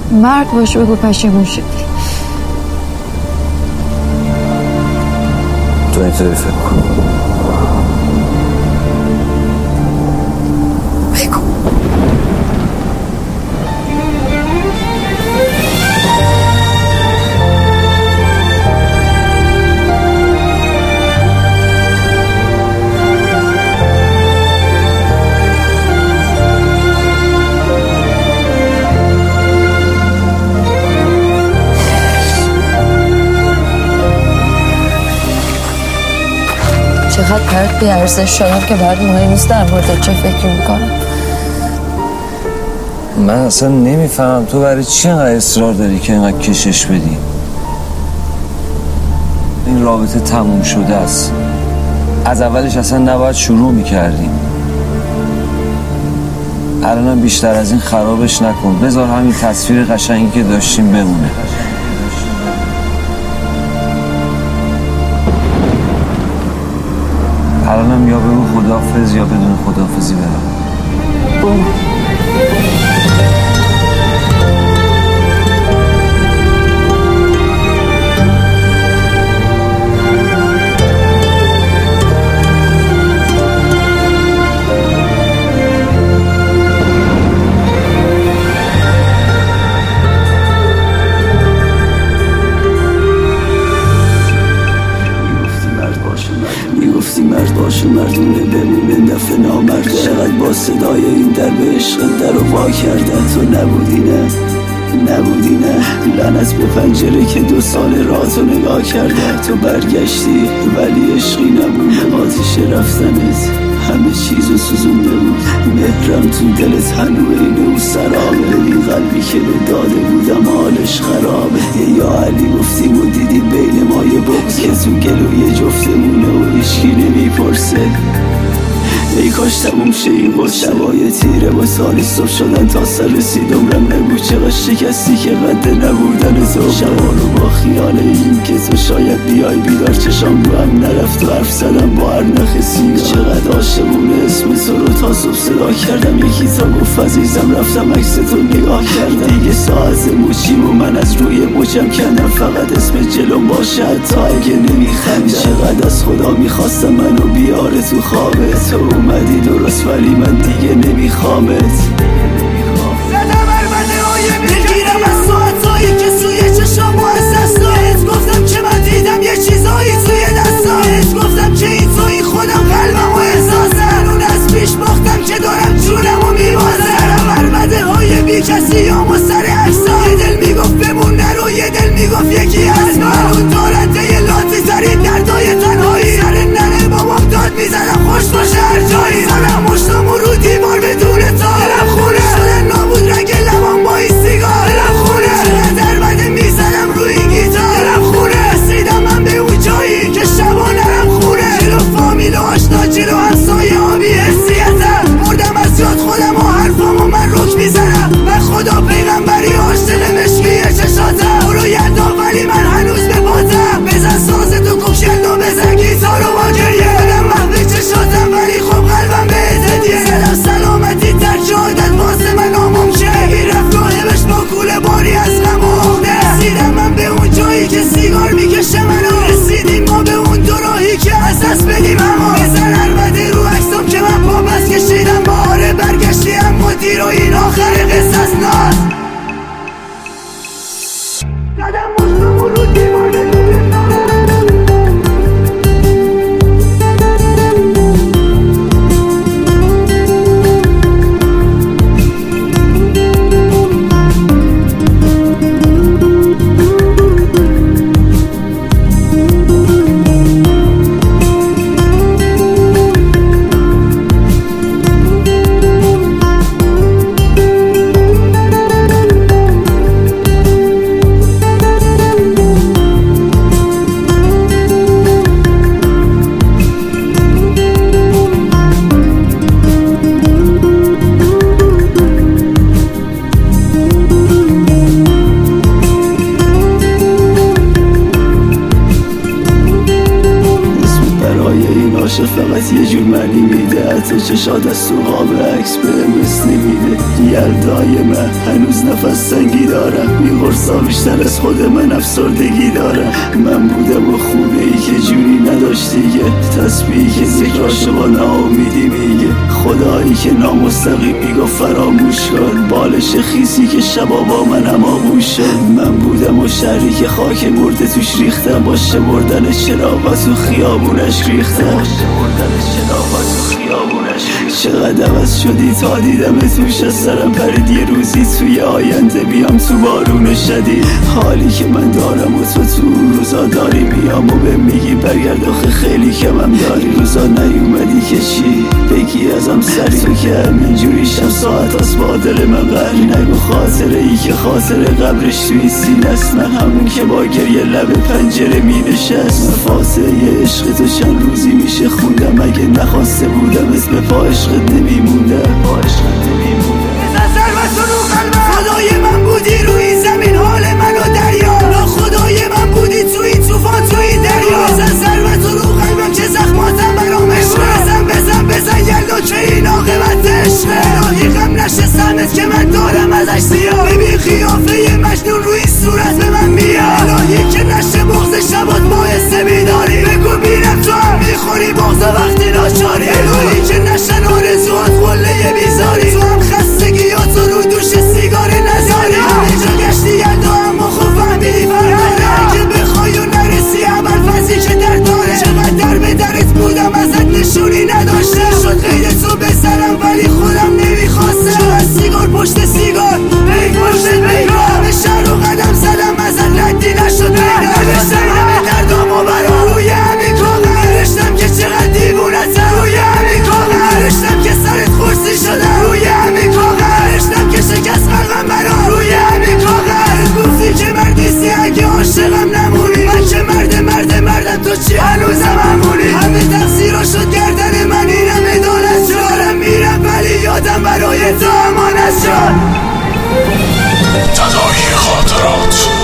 مرد باش بگو پشیمون شدی. تو اینطوری فکر کن. بگو. چقدر برات بی‌ارزش شدم که برات مهم نیست در مورد چه فکر میکنم. من اصلا نمیفهمم تو برای چی اینقدر اصرار داری که اینقدر کشش بدی. این رابطه تموم شده است. از اولش اصلا نباید شروع میکردیم. الانم بیشتر از این خرابش نکن. بذار همین تصویر قشنگی که داشتیم بمونه. الانم یا بگو خداحافظ یا بدون خداحافظی برم. برو. مردونه بمونه نفع نامرده. چقدر با صدای این در به عشق در رو وا کرده. تو نبودی نه لعنت به پنجره که 2 سال راه رو نگاه کرده. تو برگشتی ولی عشقی نبود. آتش رفتنت همه چیزو سوزونده بود. مهرم تو دلت هنوز اینه و سرابه. این قلبی که رو داده بودم حالش خرابه. یا علی گفتیم و دیدی بین ما یه بغض که تو گلوی جفتمونه و هیچکی نمیپرسه. ای کاش تموم شه این قد. شبای تیره با سالی صبح شدن تا سر رسید عمرم. نگو چقدر شکستی که قد نبودن تو. شبا رو با خیال این که تو شاید بیای بیدار. چشام رو هم نرفت و حرف زدم با هر نخ سیگار. چقدر عاشقونه اسم تو رو تا صبح صدا کردم. یکی تا گفت عزیزم رفتم عکس تو نگاه کردم. دیگه ساعت موچیم و من از روی موچم کندم. فقط اسم جلوم باشه حتی اگه نمیخندم. چقدر از خدا میخواستم منو بیاره تو خوابه. تو اومدی درست ولی من دیگه نمیخوامت. زدم عربده های میگیرم از ساعتایی که سوی چشام و از دستایت. گفتم که من دیدم یه چیزایی توی دستایت. گفتم که این توی خودم قلبم و احساسم. اون از پیش باختم که دارم جونم و میبازم. عربده های بی کسی هم و سر عکسای. دل میگفت بمون نرو یه دل میگفت یکی از من. اون دارنده یه لاتی ترین دردای تنهایی. سر ننه بابام داد میزنم خوش باشه هر جایی. زنم مشتم و رو دیوار بدون تا. دلم خونه شده نابود رنگ لبام با این سیگار. دلم خونه چقدر بده میزنم روی گیتار. دلم خونه رسیدم من به اون جایی که شبا نرم خونه. جلو فامیل و آشنا جلو همسایه ها بی حسیتم. مردم از یاد خودم و حرفامو من رک میزنم. من خدا پیغمبری عاشق مشکی چشاتم. برو یلدا ولی من هنوز به پاتم. بزن ساز تو کوکشن و بزن گیتار و با گریه. بدم محو چشاتم ولی خب قلبم به هدیه. زدم سلامتی ترک عادت واسه من ناممکنه. میرفت راهبش با کوله باری از غم و عقده. رسیدم من به اون جایی که سیگار میکشه منو. رسیدیم ما به اون دو راهی که از دست بدیم اما. بزن عربده رو عکسم که من پا بس کشیدم. باره برگشتی اما دیر و این آخر قصص ناز. زدم مشتم و رو دیوار بدون تا. چشات یه جور منی میده، حتی چشات از تو قاب عکس به مثل میده. یلدای من هنوز نفس تنگی دارم، میغرصا بیشتر از خود من افسردگی دارم. من بودم و خونه ای که جوری نداشت دیگه، تسبیحی که ذکراشو با ناامیدی میگه، خدایی که نامستقیم میگفت فراموش کن، بالش خیسی که شبا با منم آغوش شد. من بودم و شهری که خاک مرده توش ریختم، با شمردن چراغا تو خیابونش ریختم. چقدر عوض شدی تا دیدم توش، از سرم پرید یه روزی توی آینده بیام تو بارون شدید. حالی که من دارم و تو روزا داری، میام و به میگی برگرد آخه خیلی کمم داری. روزا نیومدی که چی بگی ازم سری، تو که همینجوری شب ساعت از با دل من قری. نگو خاطره ای که خاطره قبرش توی سینه است، من همون که با گریه لب پنجره می نشست. من فاتحه عشق تو چند روزی میشه خوندم، اگه نخواسته بودم اسم پا عشقت نمیموندم. خدای من بودی روی زمین، حال منو دریا، لا خدای من بودی تو این توفان تو این دریا. بزن ضربت رو قلبم که زخماتم برام عشقه، بزن یلدا که این عاقبت عشقه. الهی غم نشه سمت که من دارم ازش زیاد، ببین قیافه مجنون روی صورت به من میاد. الهی که نشه بغض شبات باعث بیداری، بگو بینم تو هم میخوری بغض وقتی ناچاری. الهی که نشن آرزوات قله بیزاری، تو هم خستگیات رو دوش سیگار نزاری. همه جا گشتی یلدا اما خوب فهمیدی فرقاره، اگه بخوای و نرسی عمل فضی که در داره. چقدر در به درت بودم ازت نشونی نداشته، شد قید تو بسرم ولی خودم نمیخواسته. چقدر سیگار پشت سیگار، بیگ پشت بیگ، همه شهر رو قدم زدم ازت ردی نشد پیدا. نوشتم همه دردام و برام روی همین کاغذ، نوشتم که چقدر دیوونتم روی همین کاغذ، نوشتم که سرت خورسی شدم روی همین کاغذ، نوشتم که شکست قلبم برام روی همین کاغذ. گفتی که مردیستی اگه عاشقم نمونی، من که مردم تو چی هنوزم همونی. همه تقصیرا شد گردن من، اینم ادالت شد، دارم میرم ولی یادم برای تو امانت شد. تداعی خاطرات